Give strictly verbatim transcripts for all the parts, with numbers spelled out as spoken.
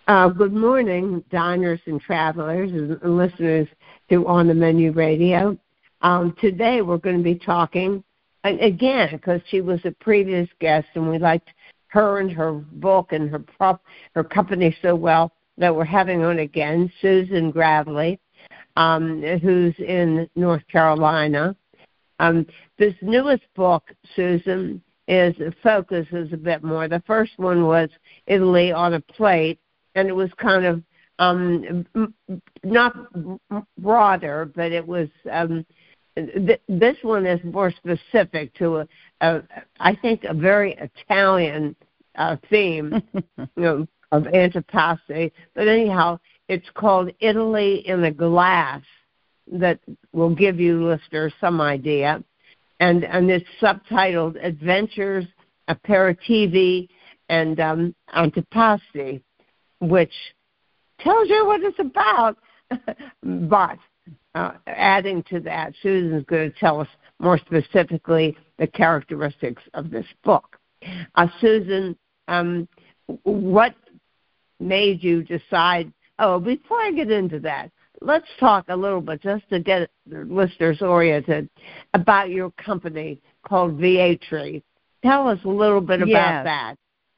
Uh, good morning, diners and travelers and listeners to On the Menu Radio. Um, today we're going to be talking, again, because she was a previous guest and we liked her and her book and her prop, her company so well that we're having on again, Susan Gravely, um, who's in North Carolina. Um, this newest book, Susan, is focuses a bit more. The first one was Italy on a Plate, and it was kind of um, not broader, but it was. Um, th- this one is more specific to a, a I think, a very Italian uh, theme, you know, of antipasti. But anyhow, it's called Italy in a Glass. That will give you listeners some idea, and and it's subtitled Adventures, Aperitivi, and um, Antipasti, which tells you what it's about. But uh, adding to that, Susan's going to tell us more specifically the characteristics of this book. Uh, Susan, um, what made you decide? Oh, before I get into that, let's talk a little bit, just to get the listeners oriented, about your company called Vietri. Tell us a little bit about yes. that.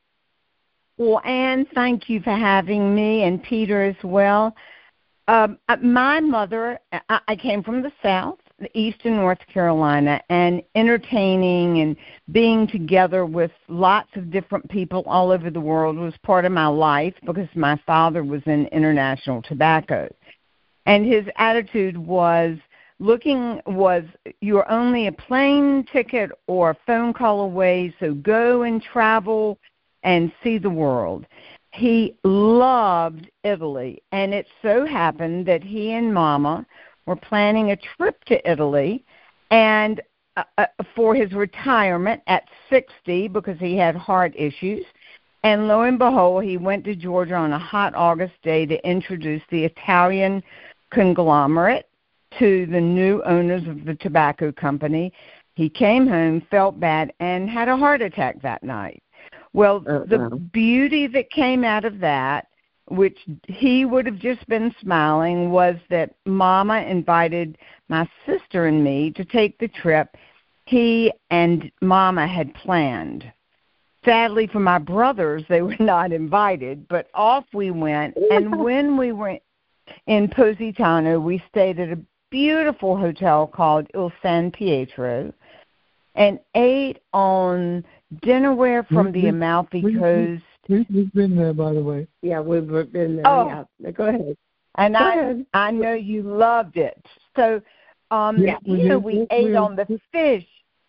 Well, Anne, thank you for having me, and Peter as well. Um, my mother, I, I came from the South, eastern North Carolina, and entertaining and being together with lots of different people all over the world was part of my life because my father was in international tobacco. And his attitude was looking was you're only a plane ticket or a phone call away, so go and travel and see the world. He loved Italy, and it so happened that he and Mama were planning a trip to Italy and uh, uh, for his retirement at sixty because he had heart issues. And lo and behold, he went to Georgia on a hot August day to introduce the Italian conglomerate to the new owners of the tobacco company. He came home, felt bad, and had a heart attack that night. Well, uh-uh. the beauty that came out of that, which he would have just been smiling, was that Mama invited my sister and me to take the trip he and Mama had planned. Sadly for my brothers, they were not invited, but off we went. And when we were in Positano, we stayed at a beautiful hotel called Il San Pietro and ate on dinnerware from we, the we, Amalfi we, Coast. We, we've been there, by the way. Yeah, we've been there. Oh. Yeah. Go ahead. And Go I ahead. I know you loved it. So, um, yeah, you know, we ate on the fish.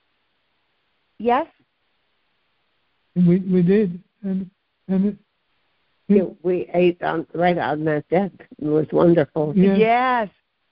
Yes? We we did. And, and it, Yeah, we ate on, right on that deck. It was wonderful. Yeah. Yes,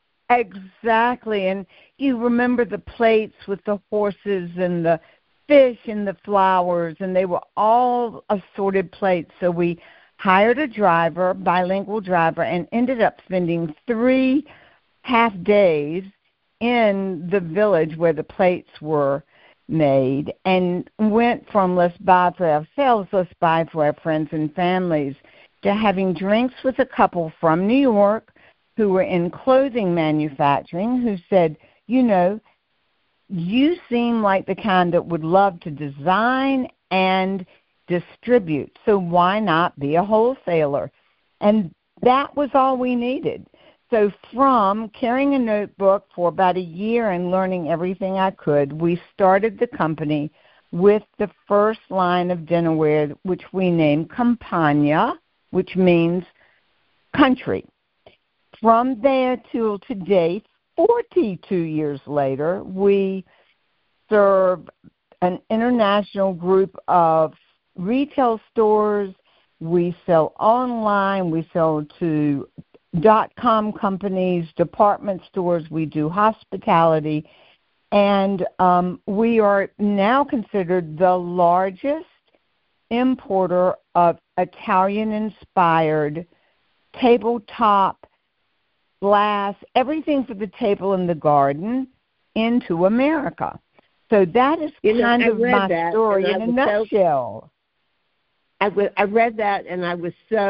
exactly. And you remember the plates with the horses and the fish and the flowers, and they were all assorted plates. So we hired a driver, bilingual driver, and ended up spending three half days in the village where the plates were made and went from let's buy for ourselves, let's buy for our friends and families, to having drinks with a couple from New York who were in clothing manufacturing who said, you know, you seem like the kind that would love to design and distribute, so why not be a wholesaler? And that was all we needed. So from carrying a notebook for about a year and learning everything I could, we started the company with the first line of dinnerware, which we named Campagna, which means country. From there till today, forty-two years later, we serve an international group of retail stores. We sell online. We sell to dot-com companies, department stores. We do hospitality. And um, we are now considered the largest importer of Italian-inspired tabletop glass, everything for the table and the garden, into America. So that is you kind know, of my that, story in a nutshell. So, I, w- I read that, and I was so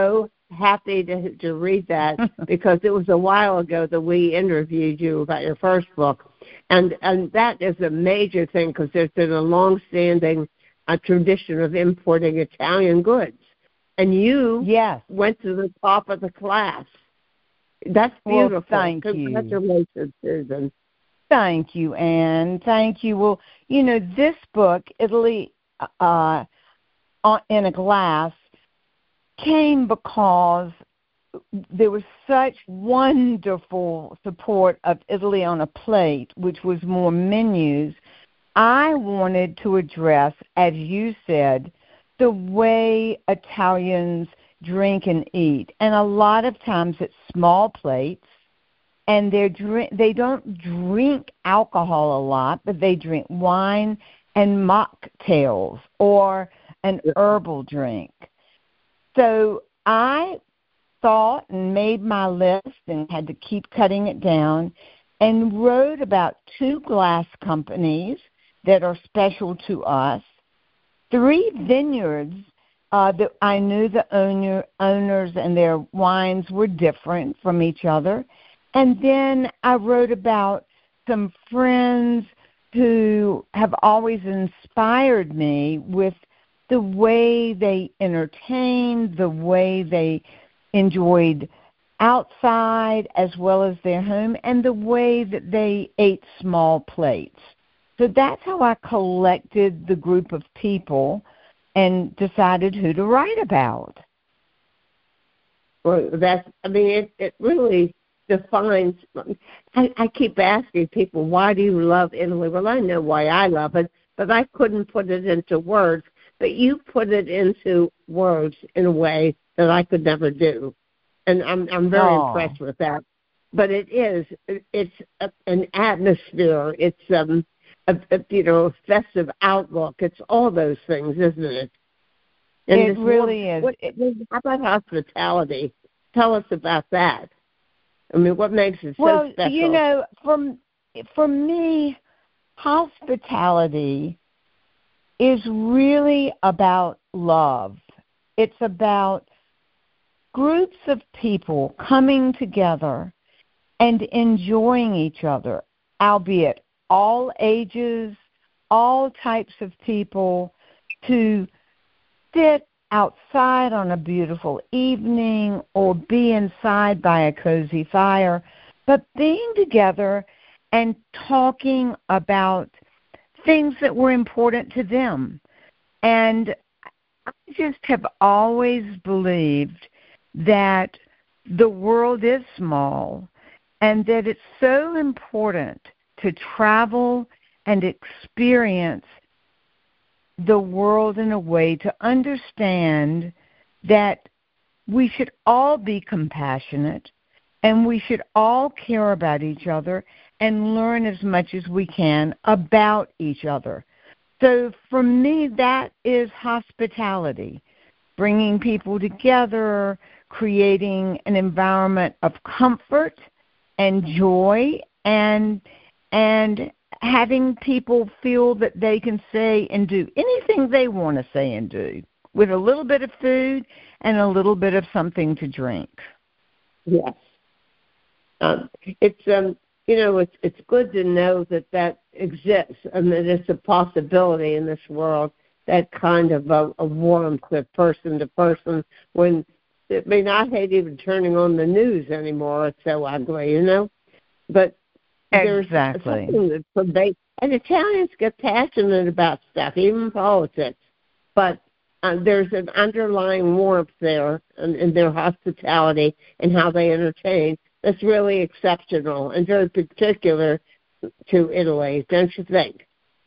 happy to to read that because it was a while ago that we interviewed you about your first book, and and that is a major thing because there's been a long-standing uh, tradition of importing Italian goods, and you yes. went to the top of the class. That's beautiful. Well, thank Congratulations, you. Susan. Thank you, Anne. Thank you. Well, you know, this book, Italy uh, in a Glass, came because there was such wonderful support of Italy on a Plate, which was more menus. I wanted to address, as you said, the way Italians drink and eat. And a lot of times it's small plates, and they're drink, they don't drink alcohol a lot, but they drink wine and mocktails or an herbal drink. So I thought and made my list and had to keep cutting it down and wrote about two glass companies that are special to us, three vineyards uh, that I knew the owner, owners and their wines were different from each other, and then I wrote about some friends who have always inspired me with the way they entertained, the way they enjoyed outside as well as their home, and the way that they ate small plates. So that's how I collected the group of people and decided who to write about. Well, that's, I mean, it, it really defines, I, I keep asking people, why do you love Italy? Well, I know why I love it, but I couldn't put it into words. But you put it into words in a way that I could never do. And I'm I'm very Aww. impressed with that. But it is, it's a, an atmosphere. It's, um, a, a, you know, festive outlook. It's all those things, isn't it? And it really what, is. What, how about hospitality? Tell us about that. I mean, what makes it so well, special? Well, you know, for, for me, hospitality is really about love. It's about groups of people coming together and enjoying each other, albeit all ages, all types of people, to sit outside on a beautiful evening or be inside by a cozy fire, but being together and talking about things that were important to them. And I just have always believed that the world is small and that it's so important to travel and experience the world in a way to understand that we should all be compassionate and we should all care about each other and learn as much as we can about each other. So for me, that is hospitality, bringing people together, creating an environment of comfort and joy, and and having people feel that they can say and do anything they want to say and do with a little bit of food and a little bit of something to drink. Yes. Um, it's, um, you know, it's it's good to know that that exists and that it's a possibility in this world, that kind of a, a warmth of person to person when, I mean, I hate even turning on the news anymore. It's so ugly, you know. But there's exactly. something that pervades, and Italians get passionate about stuff, even politics. But uh, there's an underlying warmth there in, in their hospitality and how they entertain that's really exceptional and very particular to Italy, don't you think?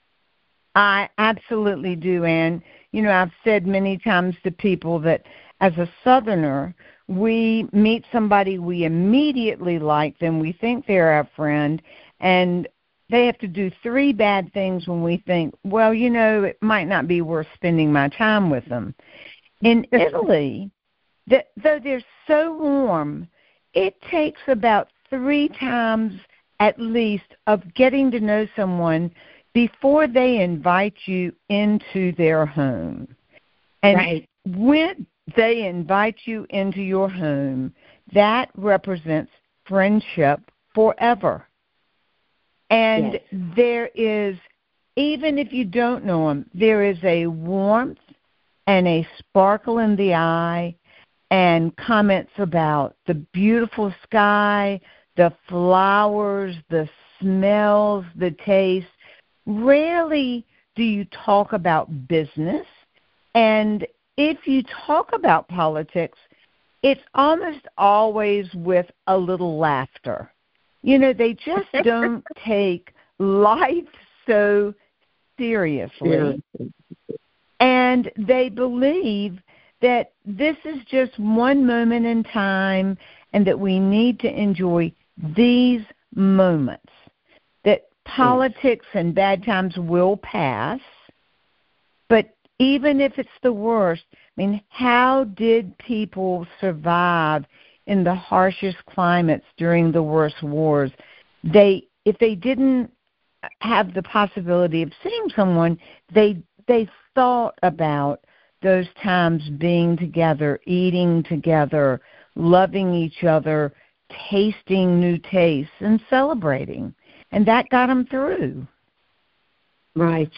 I absolutely do, Anne. You know, I've said many times to people that as a Southerner, we meet somebody we immediately like them, we think they're our friend, and they have to do three bad things when we think, well, you know, it might not be worth spending my time with them. In Italy, the, though they're so warm, it takes about three times at least of getting to know someone before they invite you into their home. And right. when they invite you into your home. That represents friendship forever. And Yes. there is, even if you don't know them, there is a warmth and a sparkle in the eye and comments about the beautiful sky, the flowers, the smells, the taste. Rarely do you talk about business. And if you talk about politics, it's almost always with a little laughter. You know, they just don't take life so seriously. And they believe that this is just one moment in time and that we need to enjoy these moments, that politics and bad times will pass, but even if it's the worst, I mean, how did people survive in the harshest climates during the worst wars? They, if they didn't have the possibility of seeing someone, they they thought about those times being together, eating together, loving each other, tasting new tastes, and celebrating. And that got them through. Right.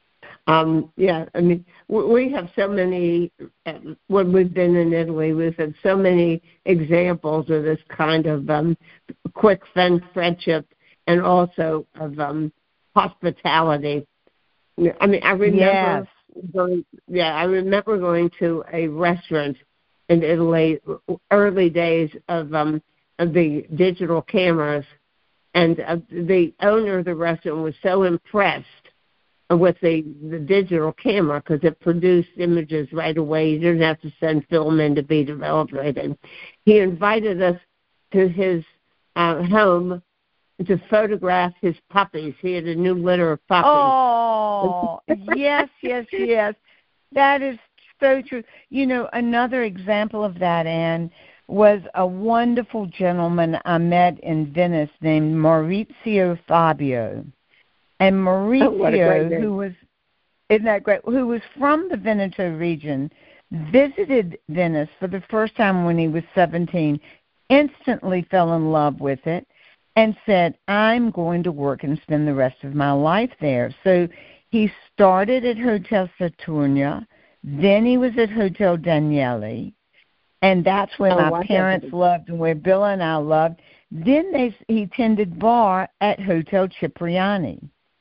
Um, yeah, I mean, we have so many, when we've been in Italy, we've had so many examples of this kind of um, quick friendship and also of um, hospitality. I mean, I remember yes. going, yeah, I remember going to a restaurant in Italy, early days of, um, of the digital cameras, and uh, the owner of the restaurant was so impressed with the, the digital camera because it produced images right away. You didn't have to send film in to be developed right in. He invited us to his uh, home to photograph his puppies. He had a new litter of puppies. Oh, yes, yes, yes. That is so true. You know, another example of that, Anne, was a wonderful gentleman I met in Venice named Maurizio Fabio. And Maurizio, oh, who was, isn't that great, who was from the Veneto region, visited Venice for the first time when he was seventeen, instantly fell in love with it, and said, I'm going to work and spend the rest of my life there. So he started at Hotel Saturnia, then he was at Hotel Daniele, and that's where oh, my parents loved and where Bill and I loved. Then they, he tended bar at Hotel Cipriani.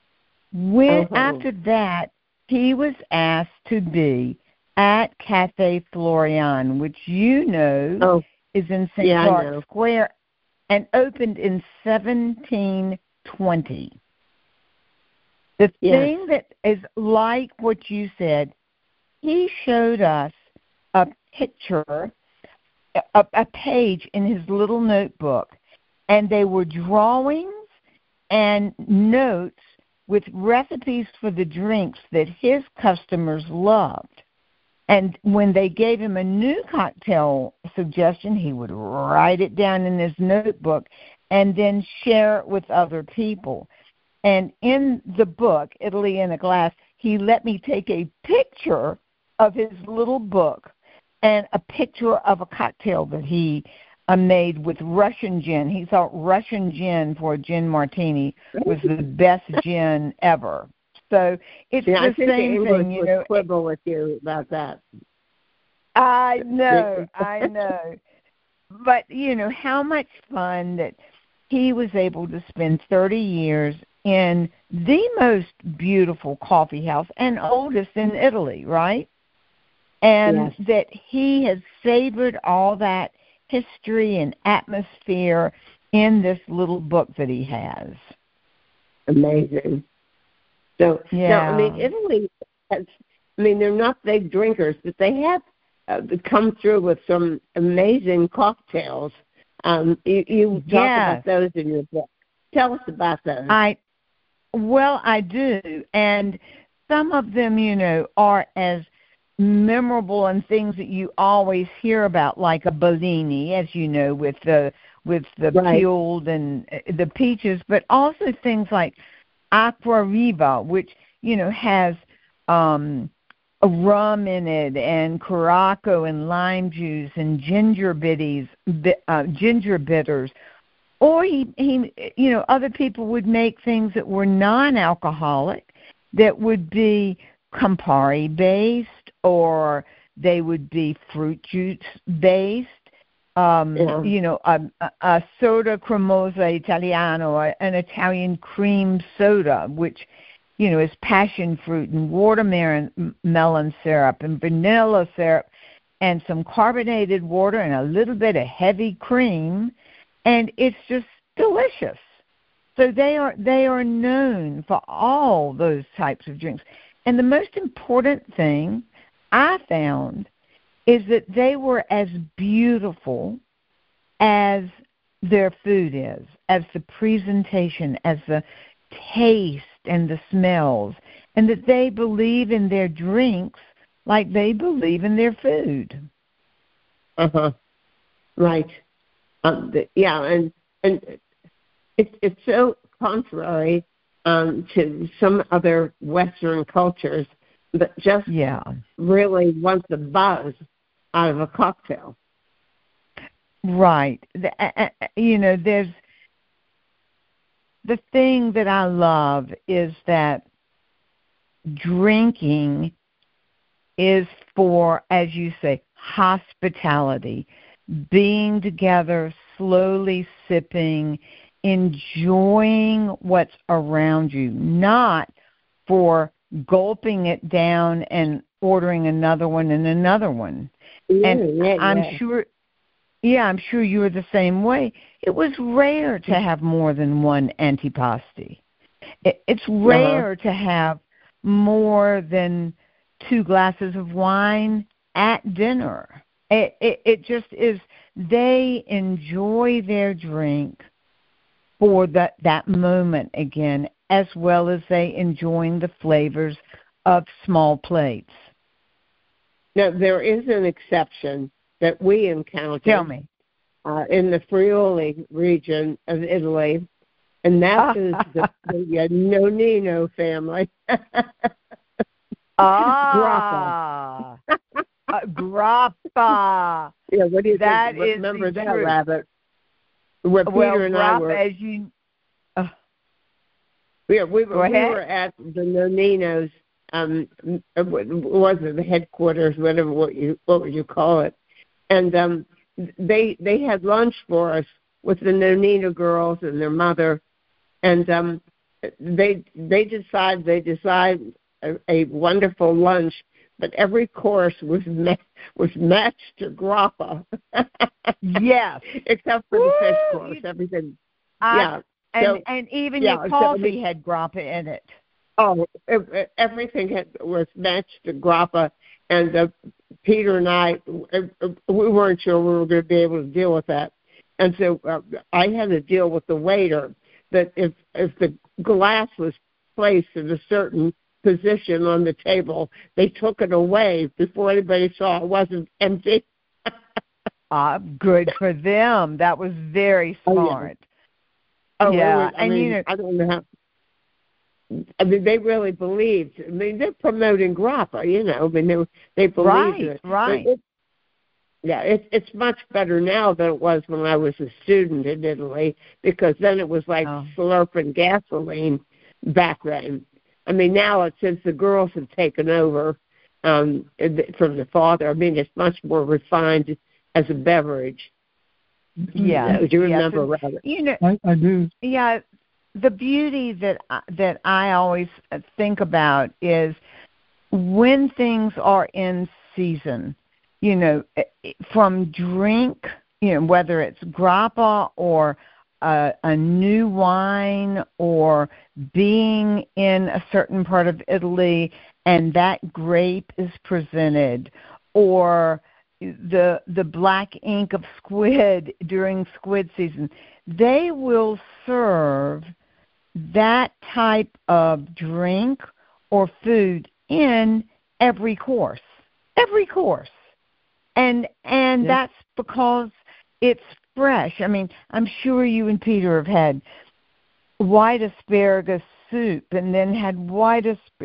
When, oh. After that, he was asked to be at Cafe Florian, which you know oh. is in Saint Yeah, Clark Square, and opened in seventeen twenty. The yes. thing that is like what you said, he showed us a picture, a, a page in his little notebook, and they were drawings and notes with recipes for the drinks that his customers loved. And when they gave him a new cocktail suggestion, he would write it down in his notebook and then share it with other people. And in the book, Italy in a Glass, he let me take a picture of his little book and a picture of a cocktail that he uh, made with Russian gin. He thought Russian gin for a gin martini was the best gin ever. So it's yeah, the I think same the English thing, you would know. quibble with you about that. I know, I know. But, you know, how much fun that he was able to spend thirty years in the most beautiful coffee house and oldest in Italy, right? And yes. that he has savored all that history and atmosphere in this little book that he has. Amazing. So, yeah. no, I mean, Italy has, I mean, they're not big drinkers, but they have uh, come through with some amazing cocktails. Um, you, you talk yes. about those in your book. Tell us about those. I, well, I do. And some of them, you know, are as memorable and things that you always hear about, like a Bellini, as you know, with the with the right. peeled and the peaches, but also things like Aqua Riva, which, you know, has um, rum in it, and Curaçao and lime juice and ginger bitties, uh, ginger bitters. Or he, he, you know, other people would make things that were non-alcoholic, that would be Campari based, or they would be fruit juice based. Um, yeah. You know, a, a soda cremosa italiano, an Italian cream soda, which, you know, is passion fruit and watermelon melon syrup and vanilla syrup and some carbonated water and a little bit of heavy cream, and it's just delicious. So they are they are known for all those types of drinks. And the most important thing I found is that they were as beautiful as their food is, as the presentation, as the taste and the smells, and that they believe in their drinks like they believe in their food. Uh-huh. Right. Um, the, yeah, and and it, it's so contrary um, to some other Western cultures that just yeah. really want the buzz out of a cocktail. Right. The, uh, you know, there's the thing that I love is that drinking is for, as you say, hospitality, being together, slowly sipping, enjoying what's around you, not for gulping it down and ordering another one and another one. Yeah, and yeah, I'm yeah. sure, yeah, I'm sure you were the same way. It was rare to have more than one antipasti. It, it's rare uh-huh. to have more than two glasses of wine at dinner. It, it, it just is, they enjoy their drink for that, that moment again, as well as they enjoying the flavors of small plates. Now, there is an exception that we encountered. Tell me. Uh, in the Friuli region of Italy, and that is the, the Nonino family. ah, grappa. uh, grappa. Yeah, what do you that think? Is Remember that, truth. Rabbit? Where Peter well, and grappa, I were. As you, uh, yeah, we were, we ahead. were at the Noninos. Um, what was it the headquarters? Whatever what you what would you call it? And um. They they had lunch for us with the Nonino girls and their mother, and um, they they decide they decide a, a wonderful lunch, but every course was ma- was matched to grappa. Yes, except for Woo! the fish course, everything. I, yeah, and so, and even yeah, your coffee so, I mean, had grappa in it. Oh, everything had, was matched to grappa, and uh, Peter and I, we weren't sure we were going to be able to deal with that. And so uh, I had to deal with the waiter that if if the glass was placed in a certain position on the table, they took it away before anybody saw it wasn't empty. Ah, good for them. That was very smart. Oh, yeah, oh, yeah. was, I and mean, you know, I don't know how. I mean, they really believed. I mean, they're promoting grappa, you know. I mean, they they believed right, it. Right, it, Yeah, it, it's much better now than it was when I was a student in Italy, because then it was like oh. slurping gasoline back then. I mean, now it's since the girls have taken over um, from the father. I mean, it's much more refined as a beverage. Yeah, do you remember, yes. Robert? You know, I, I do. Yeah, the beauty that I, that I always think about is when things are in season. You know, from drink, you know, whether it's grappa or a, a new wine, or being in a certain part of Italy and that grape is presented, or the the black ink of squid during squid season, they will serve that type of drink or food in every course, every course. And and yes. That's because it's fresh. I mean, I'm sure you and Peter have had white asparagus soup and then had white asp-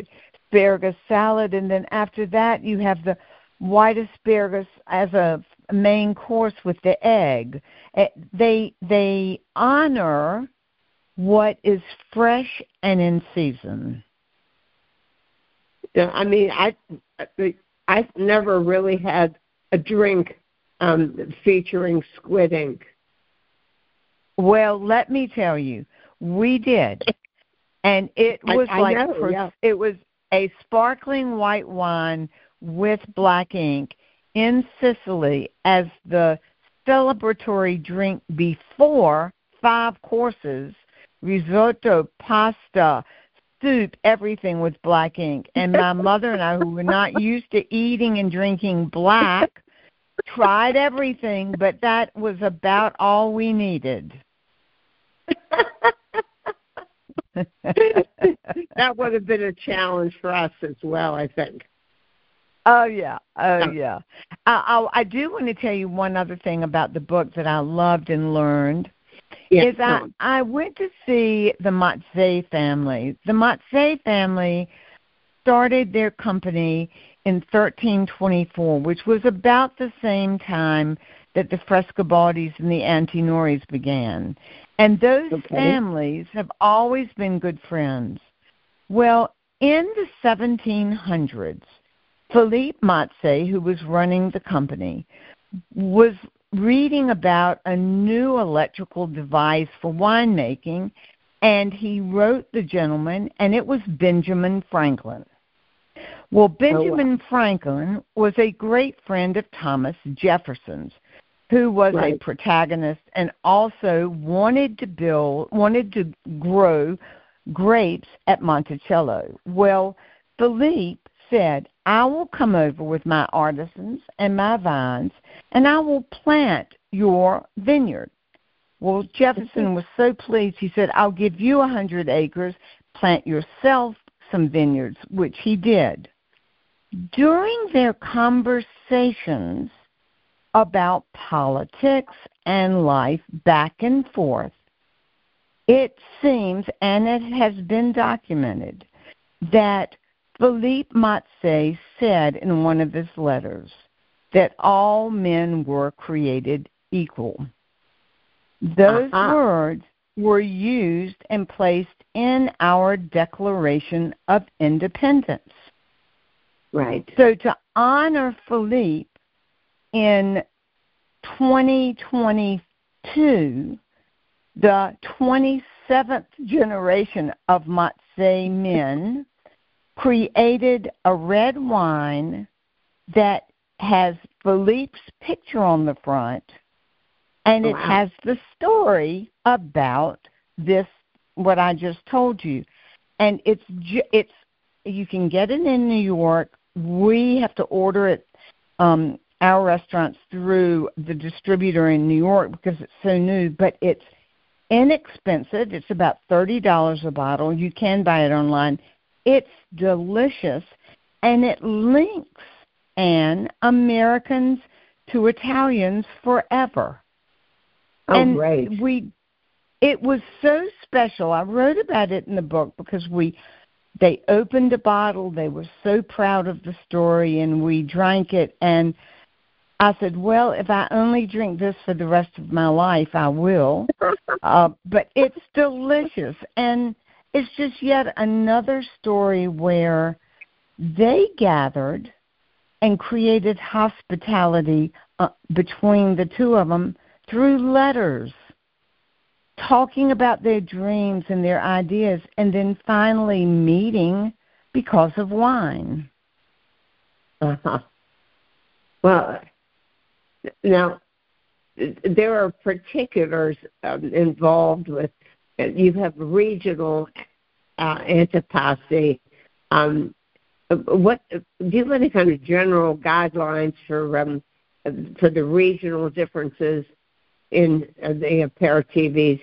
asparagus salad, and then after that you have the white asparagus as a main course with the egg. They they honor what is fresh and in season. Yeah, I mean, I I've never really had a drink um, featuring squid ink. Well, let me tell you, we did, and it was I, I like know, yeah. it was a sparkling white wine with black ink in Sicily as the celebratory drink before five courses, risotto, pasta, soup, everything with black ink. And my mother and I, who were not used to eating and drinking black, tried everything, but that was about all we needed. That would have been a challenge for us as well, I think. Oh, yeah. Oh, yeah. I, I, I do want to tell you one other thing about the book that I loved and learned. Yeah, is I, no. I went to see the Mazzei family. The Mazzei family started their company in thirteen twenty-four, which was about the same time that the Frescobaldis and the Antinoris began. And those okay. families have always been good friends. Well, in the seventeen hundreds, Philippe Mazzei, who was running the company, was reading about a new electrical device for winemaking, and he wrote the gentleman, and it was Benjamin Franklin. Well, Benjamin oh, wow. Franklin was a great friend of Thomas Jefferson's, who was right. a protagonist and also wanted to build, wanted to grow grapes at Monticello. Well, Philippe said, I will come over with my artisans and my vines, and I will plant your vineyard. Well, Jefferson was so pleased, he said, I'll give you a hundred acres, plant yourself some vineyards, which he did. During their conversations about politics and life back and forth, it seems, and it has been documented, that Philippe Mazzei said in one of his letters that all men were created equal. Those uh-huh. words were used and placed in our Declaration of Independence. Right. So to honor Philippe in twenty twenty-two, the twenty-seventh generation of Mazzei men created a red wine that has Philippe's picture on the front, and it wow. has the story about this, what I just told you. And it's it's you can get it in New York. We have to order it, um, our restaurants, through the distributor in New York because it's so new, but it's inexpensive. It's about thirty dollars a bottle. You can buy it online. It's delicious, and it links Anne Americans to Italians forever. Oh, and great. we, it was so special. I wrote about it in the book because we, they opened a bottle. They were so proud of the story, and we drank it. And I said, well, if I only drink this for the rest of my life, I will. uh, but it's delicious, and it's just yet another story where they gathered and created hospitality uh, between the two of them through letters, talking about their dreams and their ideas, and then finally meeting because of wine. Uh-huh. Well, now, there are particulars um, involved with, you have regional uh, antipasti. Um, what do you have any kind of general guidelines for um, for the regional differences in uh, the aperitifs?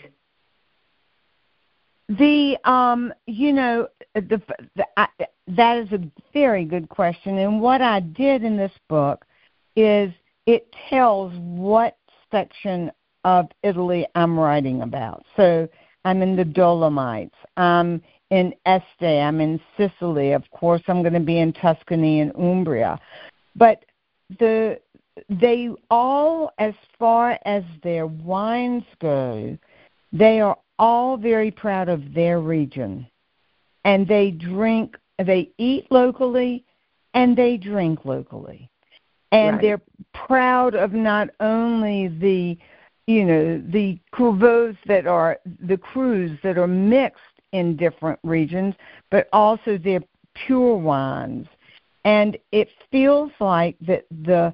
The um, you know, the, the I, that is a very good question. And what I did in this book is it tells what section of Italy I'm writing about. So I'm in the Dolomites. I'm in Este. I'm in Sicily. Of course, I'm going to be in Tuscany and Umbria. But the they all, as far as their wines go, they are all very proud of their region. And they drink, they eat locally, and they drink locally. And right. They're proud of not only the, you know, the cuvées that are, the crus that are mixed in different regions, but also their pure wines. And it feels like that the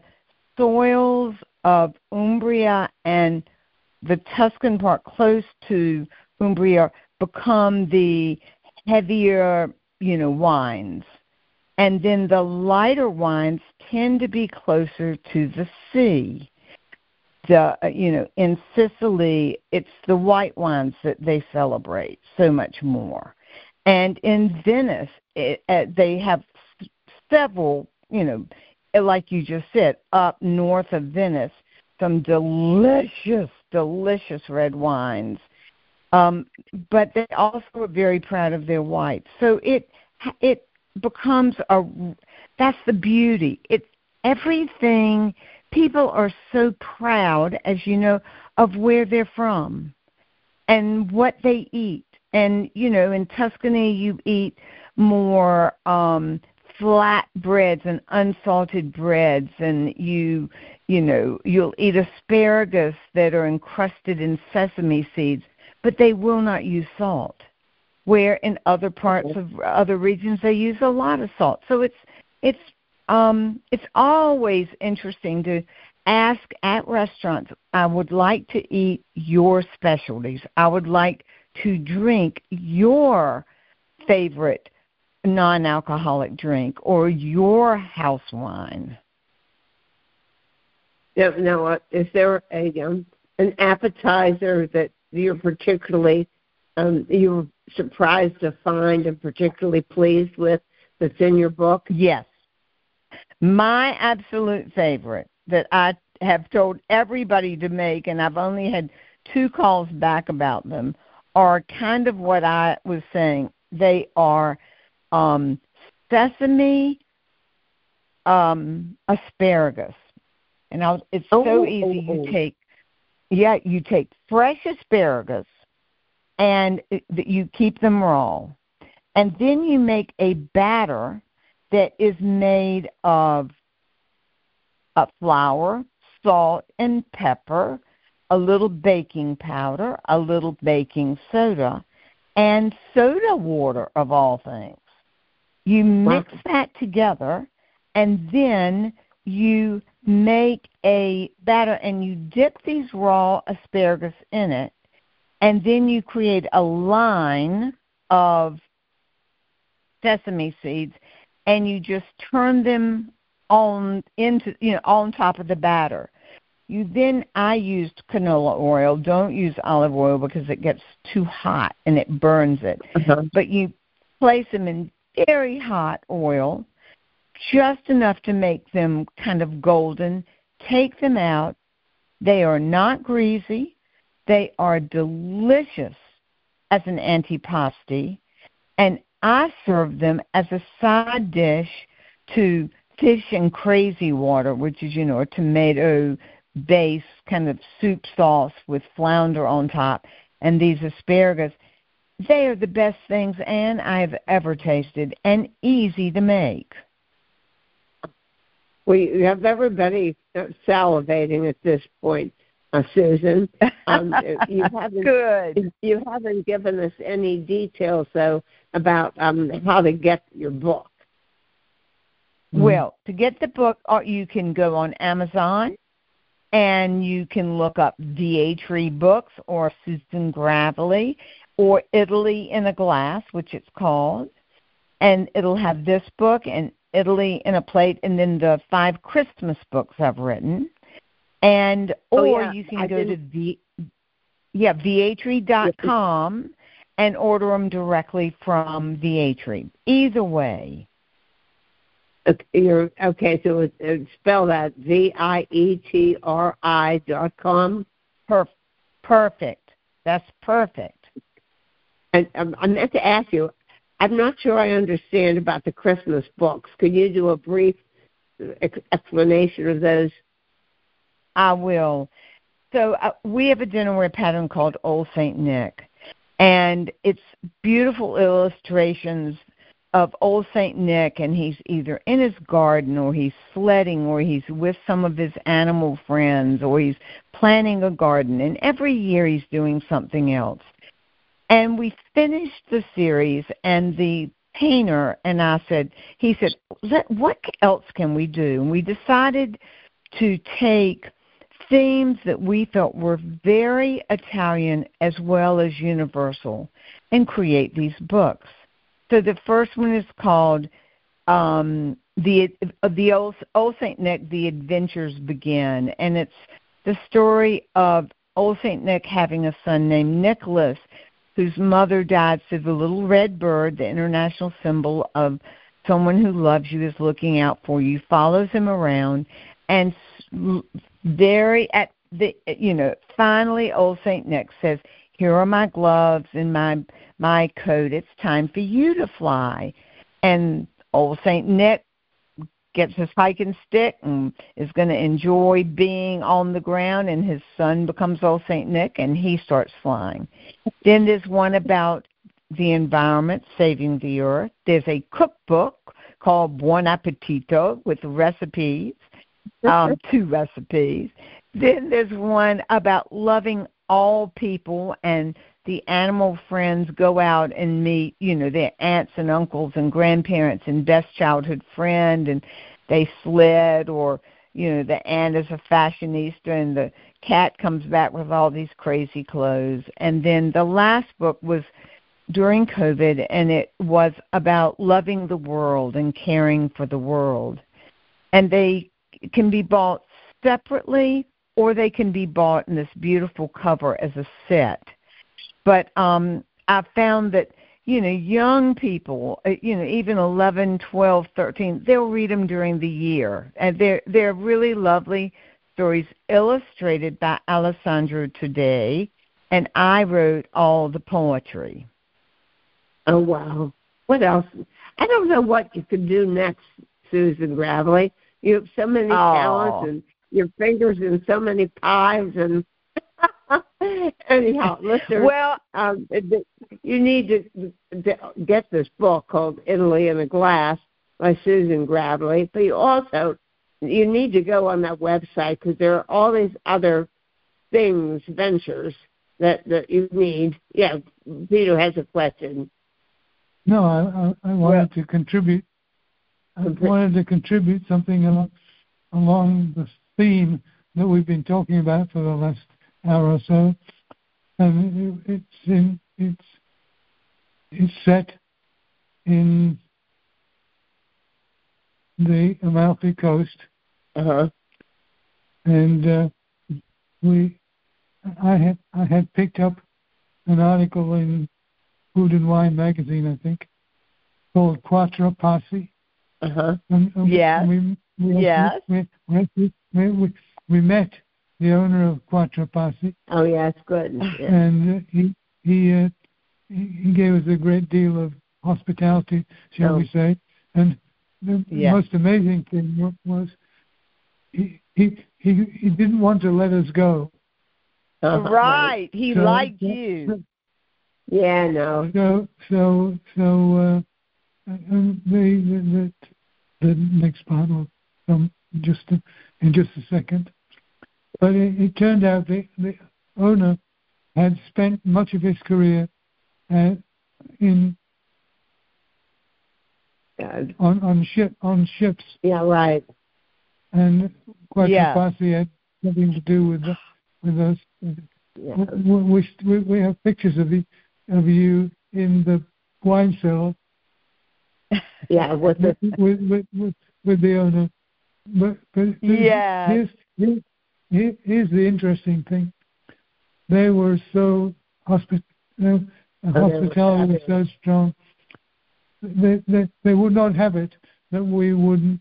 soils of Umbria and the Tuscan part close to Umbria become the heavier, you know, wines. And then the lighter wines tend to be closer to the sea. The, you know, in Sicily, it's the white wines that they celebrate so much more. And in Venice, it, uh, they have several, you know, like you just said, up north of Venice, some delicious, delicious red wines. Um, but they also are very proud of their whites. So it it becomes a, that's the beauty. It's everything, people are so proud, as you know, of where they're from and what they eat. And, you know, in Tuscany you eat more um, flat breads and unsalted breads, and you, you know, you'll eat asparagus that are encrusted in sesame seeds, but they will not use salt, where in other parts of other regions they use a lot of salt. So it's it's um, it's always interesting to ask at restaurants, I would like to eat your specialties. I would like to drink your favorite non-alcoholic drink or your house wine. Now, now is there a um, an appetizer that you're particularly um, you're surprised to find and particularly pleased with that's in your book? Yes. My absolute favorite that I have told everybody to make, and I've only had two calls back about them, are kind of what I was saying. They are um, sesame um, asparagus. And I'll, it's oh, so easy. You take, yeah, you take fresh asparagus, and it, you keep them raw. And then you make a batter that is made of uh, flour, salt, and pepper, a little baking powder, a little baking soda, and soda water, of all things. You mix wow. that together, and then you make a batter, and you dip these raw asparagus in it, and then you create a line of sesame seeds, and you just turn them on into, you know, on top of the batter. You then, I used canola oil. Don't use olive oil because it gets too hot and it burns it. Uh-huh. But you place them in very hot oil, just enough to make them kind of golden. Take them out. They are not greasy. They are delicious as an antipasti. And I serve them as a side dish to fish and crazy water, which is, you know, a tomato base kind of soup sauce with flounder on top, and these asparagus. They are the best things, Anne, I've ever tasted, and easy to make. Well, you have everybody salivating at this point, uh, Susan. Um, you haven't, Good. You haven't given us any details, though, about um, how to get your book. Well, to get the book, you can go on Amazon, and you can look up Vietri Books or Susan Gravely or Italy in a Glass, which it's called. And it'll have this book and Italy in a Plate, and then the five Christmas books I've written. And or oh, yeah. you can I go didn't... to v, yeah, vietri dot com and order them directly from Vietri. Either way. Okay, you're, okay, so it, it, spell that, V I E T R I dot com. Per, perfect. That's perfect. And um, I meant to ask you, I'm not sure I understand about the Christmas books. Could you do a brief ex- explanation of those? I will. So uh, we have a dinnerware pattern called Old Saint Nick, and it's beautiful illustrations of Old Saint Nick, and he's either in his garden or he's sledding or he's with some of his animal friends or he's planting a garden, and every year he's doing something else. And we finished the series, and the painter and I said, he said, Let, what else can we do? And we decided to take themes that we felt were very Italian as well as universal and create these books. So the first one is called um, the the old, old Saint Nick, The Adventures Begin, and it's the story of Old Saint Nick having a son named Nicholas, whose mother died. So the little red bird, the international symbol of someone who loves you, is looking out for you, follows him around, and very at the you know finally Old Saint Nick says, "Here are my gloves and my my coat. It's time for you to fly." And Old Saint Nick gets his hiking stick and is going to enjoy being on the ground, and his son becomes Old Saint Nick, and he starts flying. Then there's one about the environment, saving the earth. There's a cookbook called Buon Appetito with recipes, um, two recipes. Then there's one about loving all people, and the animal friends go out and meet, you know, their aunts and uncles and grandparents and best childhood friend, and they sled, or, you know, the aunt is a fashionista and the cat comes back with all these crazy clothes. And then the last book was during COVID, and it was about loving the world and caring for the world. And they can be bought separately, or they can be bought in this beautiful cover as a set. But um, I found that, you know, young people, you know, even eleven, twelve, thirteen, they'll read them during the year. And they're, they're really lovely stories illustrated by Alessandro today, and I wrote all the poetry. Oh, wow. What else? I don't know what you could do next, Susan Gravely. You have so many Oh. talents and your fingers in so many pies, and anyhow, listen. Well, um, you need to get this book called Italy in a Glass by Susan Gravely, but you also you need to go on that website, because there are all these other things, ventures that that you need. Yeah, Peter has a question. No, I I, I wanted Well, to contribute. I Okay. wanted to contribute something along, along the theme that we've been talking about for the last hour or so, and it, it's in it's it's set in the Amalfi Coast, Uh-huh. and uh, we I had I had picked up an article in Food and Wine magazine, I think, called Quattro Passi. Uh-huh. And, and Yes. We, we, Yes. We, we, we, we, we met the owner of Quattro Passi, Oh, yeah, it's good. Yeah. and uh, he he, uh, he he gave us a great deal of hospitality, shall Oh. we say. And the Yeah. most amazing thing wa- was he, he he he didn't want to let us go. Uh-huh. right. He So- liked so- you. Yeah, no. So so so uh, and the, the the the next part will come just a, in just a second. But it, it turned out the the owner had spent much of his career uh, in God. on on ship on ships, Yeah, right. and Quattro Yeah. Passi had something to do with the, with us. Yeah. We, we we have pictures of the of you in the wine cellar Yeah, with with, the with, with, with, with the owner. But, but Yes. here's, here's, here- here's the interesting thing. They were so hospi- uh, the were hospitality was so strong. They, they they would not have it that we wouldn't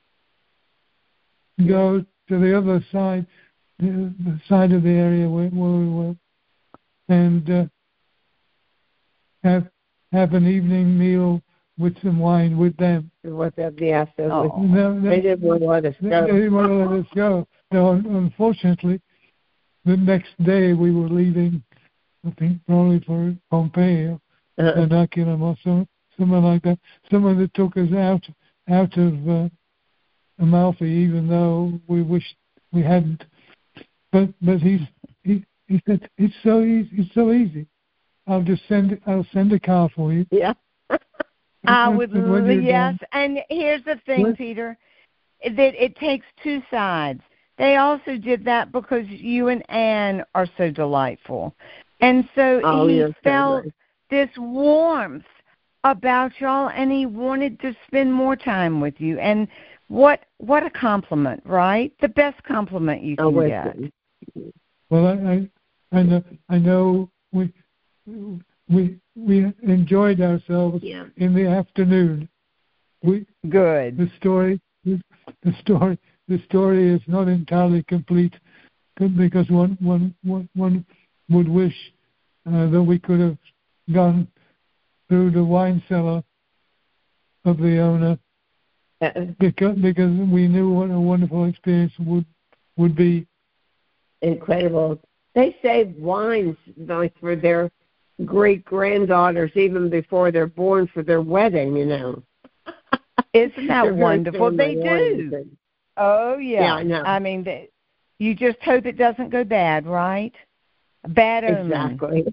go to the other side, the, the side of the area where, where we were, and uh, have have an evening meal with some wine with them. What that yeah, so Oh. No, they didn't want to let us They go. didn't want to let us go. No, un- unfortunately, the next day we were leaving, I think probably for Pompeii, Uh-uh. Vernaculum or some, something like that. Someone that took us out out of uh, Amalfi, even though we wished we hadn't. But but he's he he said it's so easy. It's so easy. I'll just send I'll send a car for you. Yeah. I And- would, and when you're yes. done- And here's the thing, What? Peter, that it takes two sides. They also did that because you and Anne are so delightful. And so Oh, he you're so felt nice. this warmth about y'all, and he wanted to spend more time with you. And what what a compliment, right? The best compliment you Oh, can get. listen. Well, I, I, I know, I know we, we, we enjoyed ourselves Yeah. in the afternoon. We, Good. the story, the story, the story is not entirely complete because one, one, one, one would wish uh, that we could have gone through the wine cellar of the owner Uh, because because we knew what a wonderful experience would would be. incredible. They save wines like for their great granddaughters even before they're born for their wedding, you know. Isn't that They're very wonderful? They family-oriented. do. Oh, yeah. Yeah, I know. I mean, they, you just hope it doesn't go bad, right? Bad omen. Exactly.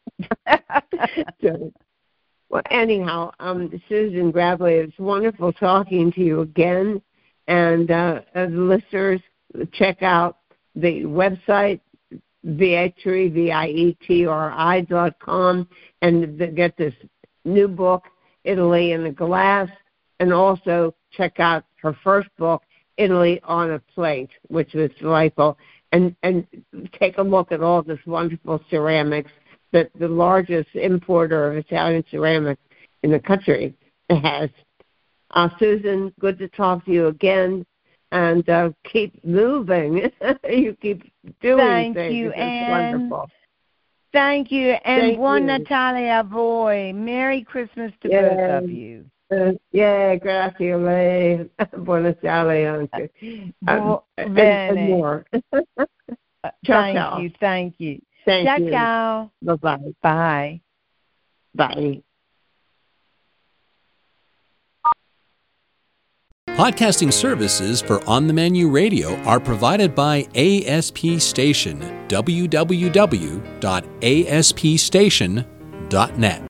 So, well, anyhow, um, Susan Gravely, it's wonderful talking to you again. And uh, as listeners, check out the website, Vietri, V I E T R I dot com, and th- get this new book, Italy in a Glass, and also check out her first book, Italy on a Plate, which was delightful. And, and take a look at all this wonderful ceramics that the largest importer of Italian ceramics in the country has. Uh, Susan, good to talk to you again, and uh, keep moving. You keep doing Thank things. you, It's Anne. wonderful. Thank you. And Thank buon you. Natale a voi. Merry Christmas to Yeah. both of you. Uh, yeah, grazie a lei. Buon Natale anche. Um, Bu- and, bene. and more. Uh, Ciao, thank ciao. you. Thank you. Thank ciao, you. ciao. Bye-bye. Bye. Bye. Podcasting services for On the Menu Radio are provided by A S P Station, w w w dot a s p station dot net.